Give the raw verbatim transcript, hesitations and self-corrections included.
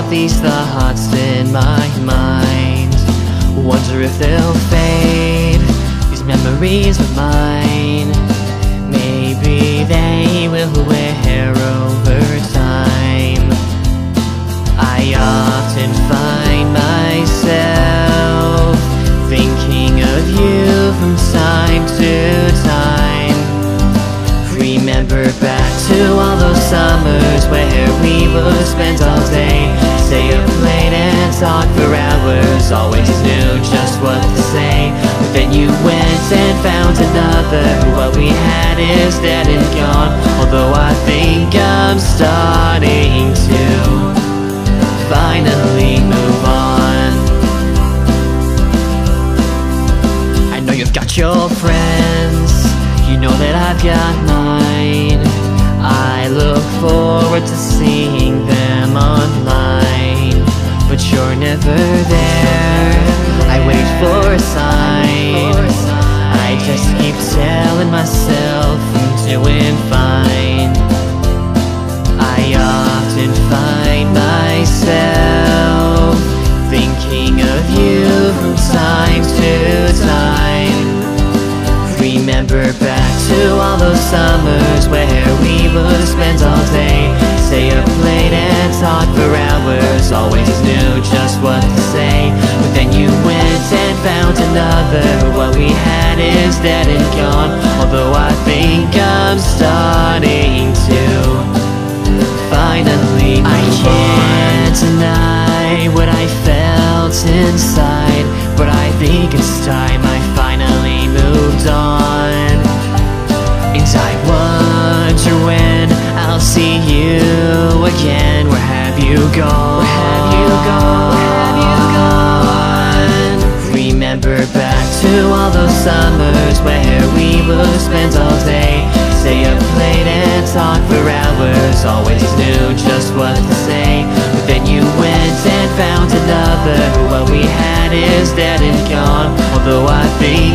have these thoughts in my mind. Wonder if they'll fade, these memories of mine. Maybe they will wear over time. I often find myself thinking of you from time to time. Remember back to all those summers where we would spend all day, stay up late and talk for hours, always knew just what to say. But then you went and found another, what we had is dead and gone. Although I think I'm starting to finally move on. I know you've got your friends, you know that I've got mine. I look forward to seeing them online, but you're never there. I wait for a sign, I just keep telling myself I'm doing fine. I often find myself thinking of you from time to time. Remember back to all those summers where we would spend all day, stay up late and talk for hours, always knew just what to say. But then you went and found another, what we had is dead and gone. Although I think I'm starting to finally move on. I can't deny what I felt inside, but I think it's time I finally moved on. And I wonder when I'll see you again. Where have you gone? Where have you gone? Where have you gone? Remember back to all those summers where we would spend all day, stay up late and talk for hours, always knew just what to say. But then you went and found another, what we had is dead and gone. Although I think